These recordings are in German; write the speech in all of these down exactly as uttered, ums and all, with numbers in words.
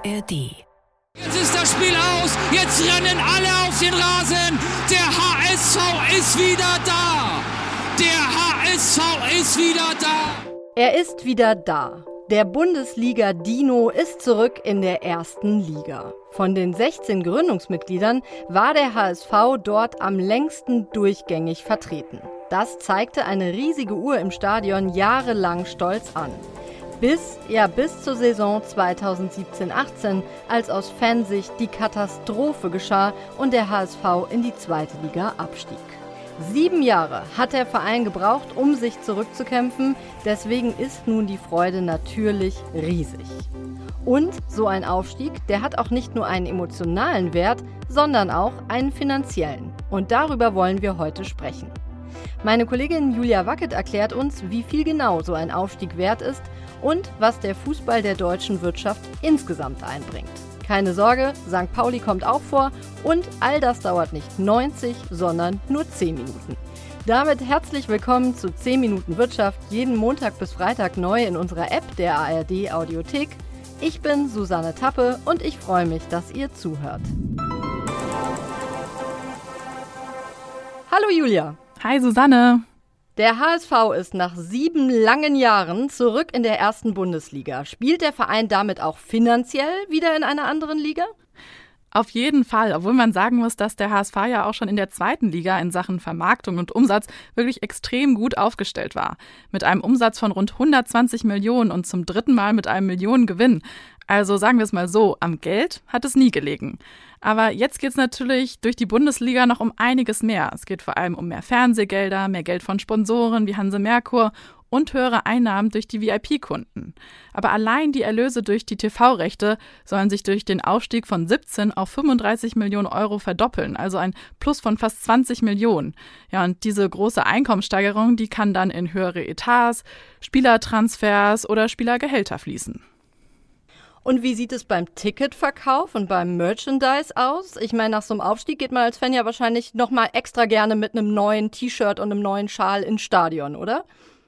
R D. Jetzt ist das Spiel aus, jetzt rennen alle auf den Rasen, der H S V ist wieder da, der H S V ist wieder da. Er ist wieder da. Der Bundesliga-Dino ist zurück in der ersten Liga. Von den sechzehn Gründungsmitgliedern war der H S V dort am längsten durchgängig vertreten. Das zeigte eine riesige Uhr im Stadion jahrelang stolz an. Bis, ja bis zur Saison zweitausendsiebzehn achtzehn, als aus Fansicht die Katastrophe geschah und der H S V in die zweite Liga abstieg. Sieben Jahre hat der Verein gebraucht, um sich zurückzukämpfen, deswegen ist nun die Freude natürlich riesig. Und so ein Aufstieg, der hat auch nicht nur einen emotionalen Wert, sondern auch einen finanziellen. Und darüber wollen wir heute sprechen. Meine Kollegin Julia Wackett erklärt uns, wie viel genau so ein Aufstieg wert ist und was der Fußball der deutschen Wirtschaft insgesamt einbringt. Keine Sorge, Sankt Pauli kommt auch vor und all das dauert nicht neunzig, sondern nur zehn Minuten. Damit herzlich willkommen zu zehn Minuten Wirtschaft, jeden Montag bis Freitag neu in unserer App der A R D Audiothek. Ich bin Susanne Tappe und ich freue mich, dass ihr zuhört. Hallo Julia. Hi Susanne. Der H S V ist nach sieben langen Jahren zurück in der ersten Bundesliga. Spielt der Verein damit auch finanziell wieder in einer anderen Liga? Auf jeden Fall, obwohl man sagen muss, dass der H S V ja auch schon in der zweiten Liga in Sachen Vermarktung und Umsatz wirklich extrem gut aufgestellt war. Mit einem Umsatz von rund hundertzwanzig Millionen und zum dritten Mal mit einem Millionengewinn. Also sagen wir es mal so, am Geld hat es nie gelegen. Aber jetzt geht es natürlich durch die Bundesliga noch um einiges mehr. Es geht vor allem um mehr Fernsehgelder, mehr Geld von Sponsoren wie Hanse Merkur und höhere Einnahmen durch die V I P-Kunden. Aber allein die Erlöse durch die T V-Rechte sollen sich durch den Aufstieg von siebzehn auf fünfunddreißig Millionen Euro verdoppeln, also ein Plus von fast zwanzig Millionen. Ja, und diese große Einkommenssteigerung, die kann dann in höhere Etats, Spielertransfers oder Spielergehälter fließen. Und wie sieht es beim Ticketverkauf und beim Merchandise aus? Ich meine, nach so einem Aufstieg geht man als Fan ja wahrscheinlich noch mal extra gerne mit einem neuen T-Shirt und einem neuen Schal ins Stadion, oder?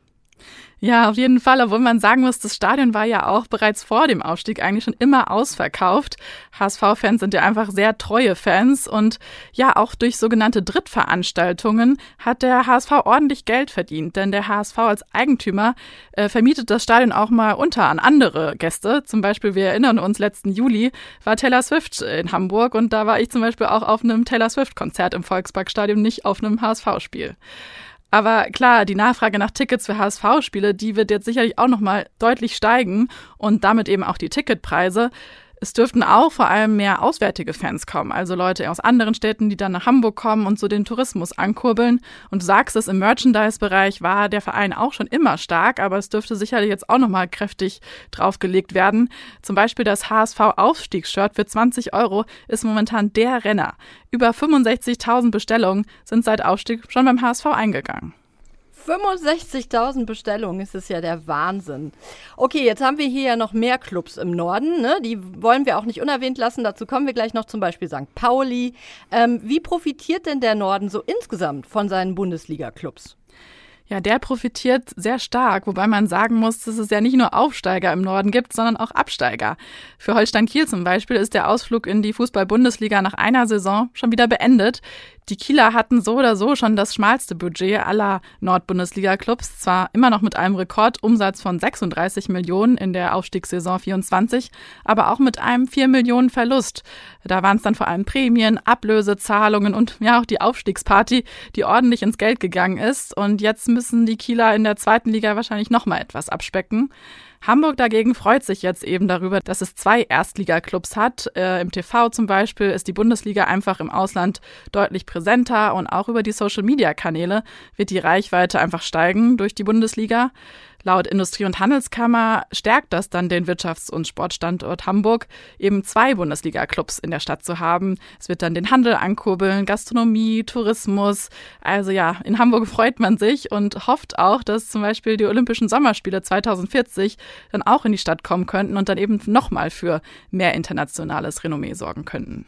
Ja, auf jeden Fall, obwohl man sagen muss, das Stadion war ja auch bereits vor dem Aufstieg eigentlich schon immer ausverkauft. H S V-Fans sind ja einfach sehr treue Fans und ja, auch durch sogenannte Drittveranstaltungen hat der H S V ordentlich Geld verdient, denn der H S V als Eigentümer äh, vermietet das Stadion auch mal unter an andere Gäste. Zum Beispiel, wir erinnern uns, letzten Juli war Taylor Swift in Hamburg und da war ich zum Beispiel auch auf einem Taylor Swift-Konzert im Volksparkstadion, nicht auf einem H S V-Spiel. Aber klar, die Nachfrage nach Tickets für H S V-Spiele, die wird jetzt sicherlich auch nochmal deutlich steigen und damit eben auch die Ticketpreise. Es dürften auch vor allem mehr auswärtige Fans kommen, also Leute aus anderen Städten, die dann nach Hamburg kommen und so den Tourismus ankurbeln. Und du sagst es, im Merchandise-Bereich war der Verein auch schon immer stark, aber es dürfte sicherlich jetzt auch nochmal kräftig draufgelegt werden. Zum Beispiel das H S V-Aufstiegsshirt für zwanzig Euro ist momentan der Renner. Über fünfundsechzigtausend Bestellungen sind seit Aufstieg schon beim H S V eingegangen. fünfundsechzigtausend Bestellungen, das ist ja der Wahnsinn. Okay, jetzt haben wir hier ja noch mehr Clubs im Norden, ne? Die wollen wir auch nicht unerwähnt lassen. Dazu kommen wir gleich noch, zum Beispiel Sankt Pauli. Ähm, wie profitiert denn der Norden so insgesamt von seinen Bundesliga-Clubs? Ja, der profitiert sehr stark, wobei man sagen muss, dass es ja nicht nur Aufsteiger im Norden gibt, sondern auch Absteiger. Für Holstein Kiel zum Beispiel ist der Ausflug in die Fußball-Bundesliga nach einer Saison schon wieder beendet. Die Kieler hatten so oder so schon das schmalste Budget aller Nord-Bundesliga-Clubs, zwar immer noch mit einem Rekordumsatz von sechsunddreißig Millionen in der Aufstiegssaison vierundzwanzig, aber auch mit einem vier Millionen Verlust. Da waren es dann vor allem Prämien, Ablösezahlungen und ja auch die Aufstiegsparty, die ordentlich ins Geld gegangen ist. Und jetzt müssen die Kieler in der zweiten Liga wahrscheinlich noch mal etwas abspecken. Hamburg dagegen freut sich jetzt eben darüber, dass es zwei Erstligaklubs hat. Äh, Im T V zum Beispiel ist die Bundesliga einfach im Ausland deutlich präsenter und auch über die Social-Media-Kanäle wird die Reichweite einfach steigen durch die Bundesliga. Laut Industrie- und Handelskammer stärkt das dann den Wirtschafts- und Sportstandort Hamburg, eben zwei Bundesliga-Clubs in der Stadt zu haben. Es wird dann den Handel ankurbeln, Gastronomie, Tourismus. Also ja, in Hamburg freut man sich und hofft auch, dass zum Beispiel die Olympischen Sommerspiele zweitausendvierzig dann auch in die Stadt kommen könnten und dann eben nochmal für mehr internationales Renommee sorgen könnten.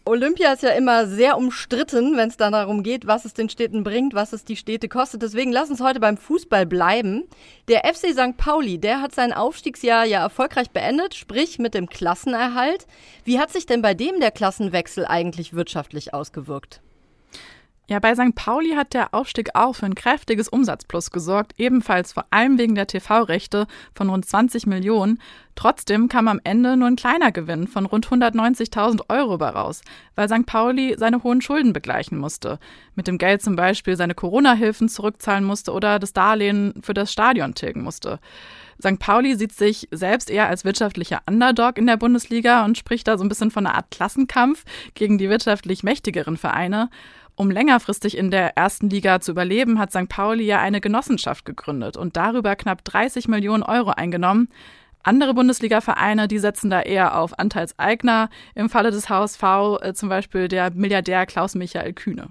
Olympia ist ja immer sehr umstritten, wenn es dann darum geht, was es den Städten bringt, was es die Städte kostet. Deswegen lass uns heute beim Fußball bleiben. Der F C Sankt Pauli, der hat sein Aufstiegsjahr ja erfolgreich beendet, sprich mit dem Klassenerhalt. Wie hat sich denn bei dem der Klassenwechsel eigentlich wirtschaftlich ausgewirkt? Ja, bei Sankt Pauli hat der Aufstieg auch für ein kräftiges Umsatzplus gesorgt, ebenfalls vor allem wegen der T V-Rechte von rund zwanzig Millionen. Trotzdem kam am Ende nur ein kleiner Gewinn von rund hundertneunzigtausend Euro bei raus, weil Sankt Pauli seine hohen Schulden begleichen musste. Mit dem Geld zum Beispiel seine Corona-Hilfen zurückzahlen musste oder das Darlehen für das Stadion tilgen musste. Sankt Pauli sieht sich selbst eher als wirtschaftlicher Underdog in der Bundesliga und spricht da so ein bisschen von einer Art Klassenkampf gegen die wirtschaftlich mächtigeren Vereine. Um längerfristig in der ersten Liga zu überleben, hat Sankt Pauli ja eine Genossenschaft gegründet und darüber knapp dreißig Millionen Euro eingenommen. Andere Bundesliga-Vereine, die setzen da eher auf Anteilseigner. Im Falle des H S V äh, zum Beispiel der Milliardär Klaus-Michael Kühne.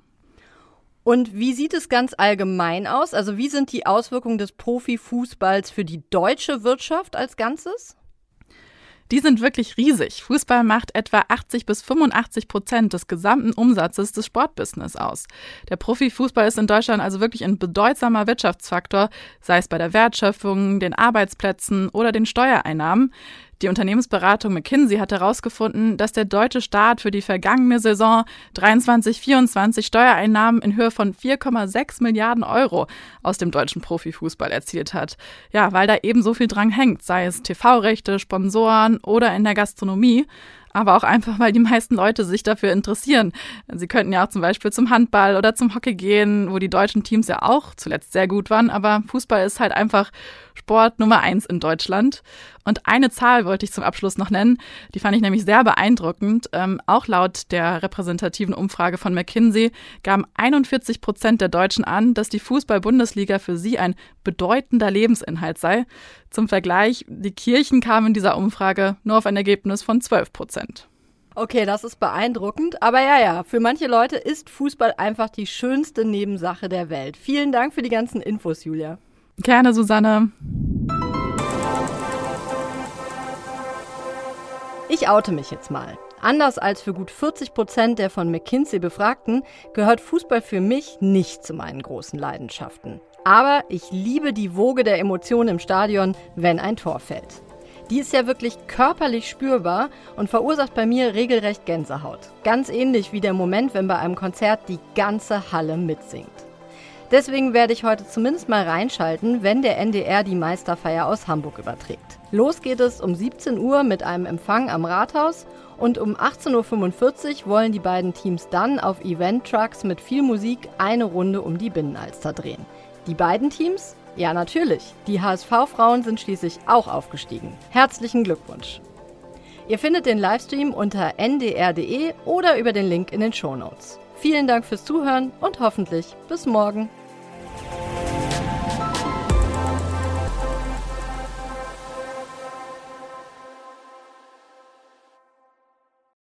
Und wie sieht es ganz allgemein aus? Also wie sind die Auswirkungen des Profifußballs für die deutsche Wirtschaft als Ganzes? Die sind wirklich riesig. Fußball macht etwa achtzig bis fünfundachtzig Prozent des gesamten Umsatzes des Sportbusiness aus. Der Profifußball ist in Deutschland also wirklich ein bedeutsamer Wirtschaftsfaktor, sei es bei der Wertschöpfung, den Arbeitsplätzen oder den Steuereinnahmen. Die Unternehmensberatung McKinsey hat herausgefunden, dass der deutsche Staat für die vergangene Saison dreiundzwanzig vierundzwanzig Steuereinnahmen in Höhe von vier Komma sechs Milliarden Euro aus dem deutschen Profifußball erzielt hat. Ja, weil da eben so viel dran hängt, sei es T V-Rechte, Sponsoren oder in der Gastronomie. Aber auch einfach, weil die meisten Leute sich dafür interessieren. Sie könnten ja auch zum Beispiel zum Handball oder zum Hockey gehen, wo die deutschen Teams ja auch zuletzt sehr gut waren. Aber Fußball ist halt einfach Sport Nummer eins in Deutschland. Und eine Zahl wollte ich zum Abschluss noch nennen. Die fand ich nämlich sehr beeindruckend. Ähm, auch laut der repräsentativen Umfrage von McKinsey gaben einundvierzig Prozent der Deutschen an, dass die Fußball-Bundesliga für sie ein bedeutender Lebensinhalt sei. Zum Vergleich, die Kirchen kamen in dieser Umfrage nur auf ein Ergebnis von zwölf Prozent. Okay, das ist beeindruckend. Aber ja, ja, für manche Leute ist Fußball einfach die schönste Nebensache der Welt. Vielen Dank für die ganzen Infos, Julia. Gerne, Susanne. Ich oute mich jetzt mal. Anders als für gut vierzig Prozent der von McKinsey Befragten gehört Fußball für mich nicht zu meinen großen Leidenschaften. Aber ich liebe die Woge der Emotionen im Stadion, wenn ein Tor fällt. Die ist ja wirklich körperlich spürbar und verursacht bei mir regelrecht Gänsehaut. Ganz ähnlich wie der Moment, wenn bei einem Konzert die ganze Halle mitsingt. Deswegen werde ich heute zumindest mal reinschalten, wenn der N D R die Meisterfeier aus Hamburg überträgt. Los geht es um siebzehn Uhr mit einem Empfang am Rathaus und um achtzehn Uhr fünfundvierzig wollen die beiden Teams dann auf Event-Trucks mit viel Musik eine Runde um die Binnenalster drehen. Die beiden Teams? Ja, natürlich. Die H S V-Frauen sind schließlich auch aufgestiegen. Herzlichen Glückwunsch. Ihr findet den Livestream unter n d r punkt d e oder über den Link in den Shownotes. Vielen Dank fürs Zuhören und hoffentlich bis morgen.